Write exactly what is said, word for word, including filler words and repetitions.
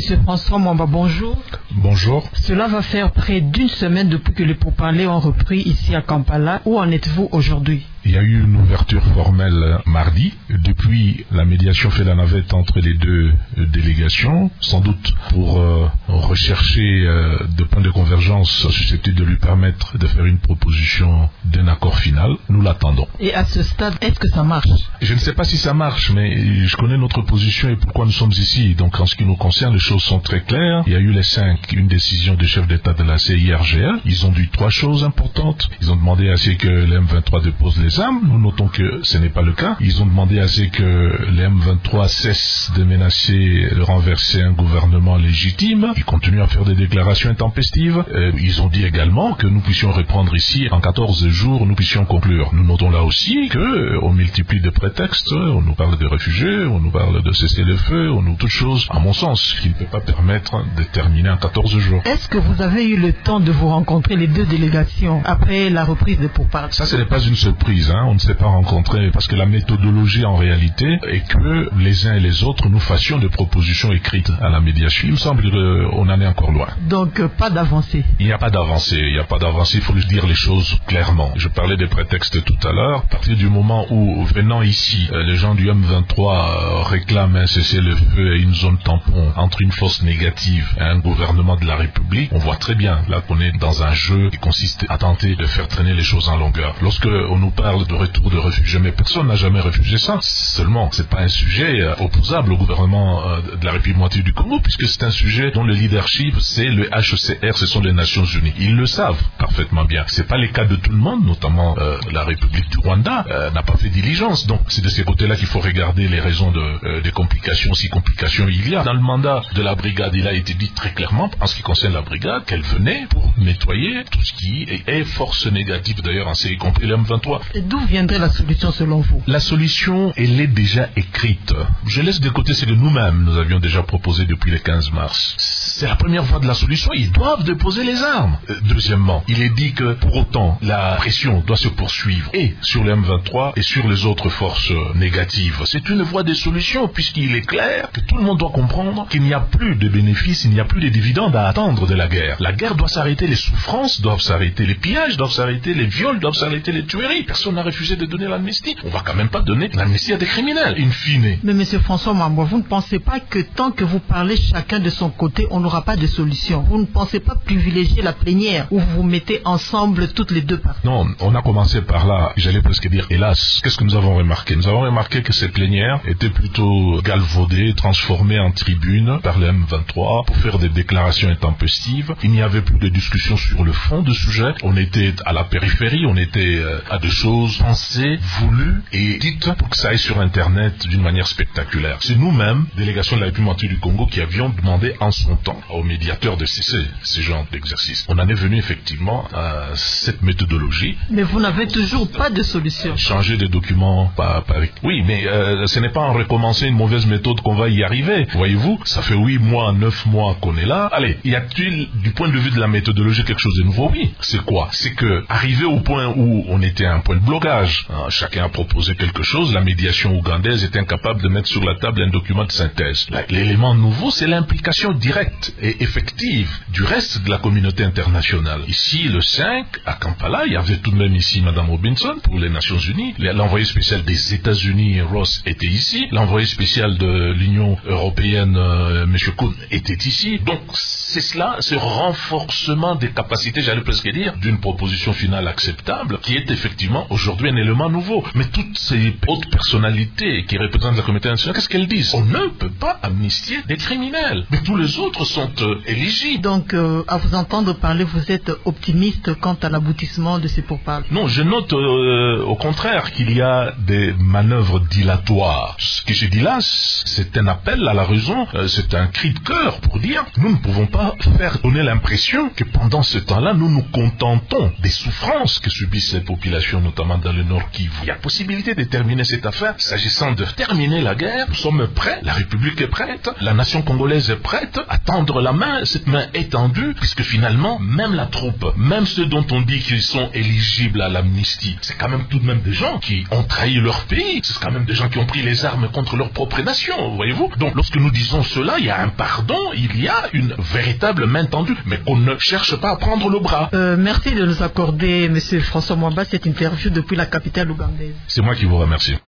Monsieur François Mwamba, bonjour. Bonjour. Cela va faire près d'une semaine depuis que les pourparlers ont repris ici à Kampala. Où en êtes-vous aujourd'hui? Il y a eu une ouverture formelle mardi. Depuis, la médiation fait la navette entre les deux délégations, sans doute pour euh, rechercher euh, des points de convergence susceptibles de lui permettre de faire une proposition d'un accord final. Nous l'attendons. Et à ce stade, est-ce que ça marche? Je ne sais pas si ça marche, mais je connais notre position et pourquoi nous sommes ici. Donc en ce qui nous concerne, les choses sont très claires. Il y a eu les cinq, une décision du chef d'État de la C I R G L. Ils ont dit trois choses importantes. Ils ont demandé à ce que les M vingt-trois déposent les armes. Nous notons que ce n'est pas le cas. Ils ont demandé à ce que les M vingt-trois cessent de menacer de renverser un gouvernement légitime. Ils continuent à faire des déclarations intempestives. Euh, ils ont dit également que nous puissions répondre ici en quatorze jours, nous puissions conclure. Nous notons là aussi qu'on multiplie de prétextes. On nous parle de réfugiés, on nous parle de cesser le feu, on nous toute chose, à mon sens, qui ne peut pas permettre de terminer en quatorze jours. Est-ce que vous avez eu le temps de vous rencontrer les deux délégations après la reprise des pourparlers? Ça, ce n'est pas une surprise. Hein. On ne s'est pas rencontrés parce que la méthodologie en réalité est que les uns et les autres nous fassions des propositions écrites à la médiation. Il me semble qu'on en est encore loin. Donc, euh, pas d'avancée? Il n'y a pas d'avancée. Il n'y a pas d'avancée. Il faut dire les choses clairement. Je parlais des prétextes tout à l'heure. À partir du moment où, venant ici, euh, les gens du M vingt-trois euh, réclament un cessez-le-feu et une zone tampon entre une force négative et un gouvernement de la République, on voit très bien là qu'on est dans un jeu qui consiste à tenter de faire traîner les choses en longueur. Lorsque on nous parle de retour de réfugiés, mais personne n'a jamais refusé ça. Seulement, c'est pas un sujet euh, opposable au gouvernement euh, de la République du Congo, puisque c'est un sujet dont le leadership, c'est le H C R, ce sont les Nations Unies. Ils le savent parfaitement bien. C'est pas le cas de tout le monde, notamment euh, la République du Rwanda euh, n'a pas fait diligence. Donc, c'est de ces côtés-là qu'il faut regarder les raisons de, euh, des complications, si complications il y a. Dans le mandat de la brigade, il a été dit très clairement, en ce qui concerne la brigade, qu'elle venait pour nettoyer tout ce qui est, est force négative, d'ailleurs, en y compris le M vingt-trois. Et d'où viendrait la solution selon vous? La solution, elle est déjà écrite. Je laisse de côté ce que nous-mêmes, nous avions déjà proposé depuis le quinze mars. C'est la première fois de la solution, ils doivent déposer les armes. Euh, deuxièmement, il est dit que pour autant, la pression doit se poursuivre et sur le M vingt-trois et sur les autres forces négatives. C'est une voie de solution puisqu'il est clair que tout le monde doit comprendre qu'il n'y a plus de bénéfices, il n'y a plus de dividendes à attendre de la guerre. La guerre doit s'arrêter, les souffrances doivent s'arrêter, les pillages doivent s'arrêter, les viols doivent s'arrêter, les tueries. Personne n'a refusé de donner l'amnistie. On va quand même pas donner l'amnistie à des criminels, in fine. Mais monsieur François Mwamba, vous ne pensez pas que tant que vous parlez chacun de son côté, on n'aura pas de solution? Vous ne pensez pas privilégier la plénière où vous vous mettez ensemble toutes les deux parties? Non, on a commencé par là, j'allais presque dire hélas. Qu'est-ce que nous avons remarqué? Nous avons remarqué que ces plénières étaient plutôt galvaudées, transformées en tribunes par le M vingt-trois pour faire des déclarations intempestives. Il n'y avait plus de discussion sur le fond du sujet. On était à la périphérie, on était euh, à des choses pensées, voulues et dites pour que ça aille sur Internet d'une manière spectaculaire. C'est nous-mêmes, délégation de la République du Congo, qui avions demandé en son temps aux médiateurs de cesser ces genres d'exercices. On en est venu effectivement à cette méthodologie. Mais vous n'avez toujours pas de solution. Changer des documents par, par... Oui, mais euh, ce n'est pas en recommencer une mauvaise méthode qu'on va y arriver. Voyez-vous, ça fait huit mois, neuf mois qu'on est là. Allez, y a-t-il, du point de vue de la méthodologie, quelque chose de nouveau? Oui. C'est quoi? C'est que, arrivé au point où on était à un point de blocage, hein, chacun a proposé quelque chose, la médiation ougandaise est incapable de mettre sur la table un document de synthèse. Là, l'élément nouveau, c'est l'implication directe et effective du reste de la communauté internationale. Ici, le cinq, à Kampala, il y avait tout de même ici Madame Robinson pour les Nations Unies. L'envoyé spécial des États-Unis, Ross, était ici. L'envoyé spécial de l'Union européenne, euh, M. Kuhn, était ici. Donc, c'est cela, ce renforcement des capacités, j'allais presque dire, d'une proposition finale acceptable, qui est effectivement aujourd'hui un élément nouveau. Mais toutes ces hautes personnalités qui représentent la communauté internationale, qu'est-ce qu'elles disent? On ne peut pas amnistier des criminels. Mais tous les autres sont euh, éligibles. Donc, euh, à vous entendre parler, vous êtes optimiste quant à l'aboutissement de ces pourparlers? Non, je note euh, au contraire qu'il y a des manœuvres dilatoires. Ce que je dis là, c'est un appel à la raison, euh, c'est un cri de cœur pour dire nous ne pouvons pas pas faire donner l'impression que pendant ce temps-là, nous nous contentons des souffrances que subissent ces populations, notamment dans le Nord Kivu. Il y a possibilité de terminer cette affaire. S'agissant de terminer la guerre, nous sommes prêts, la République est prête, la nation congolaise est prête à tendre la main, cette main étendue, puisque finalement, même la troupe, même ceux dont on dit qu'ils sont éligibles à l'amnistie, c'est quand même tout de même des gens qui ont trahi leur pays, c'est quand même des gens qui ont pris les armes contre leur propre nation, voyez-vous. Donc lorsque nous disons cela, il y a un pardon, il y a une véritable main tendue, mais qu'on ne cherche pas à prendre le bras. Euh, merci de nous accorder, Monsieur François Mwamba, cette interview depuis la capitale ougandaise. C'est moi qui vous remercie.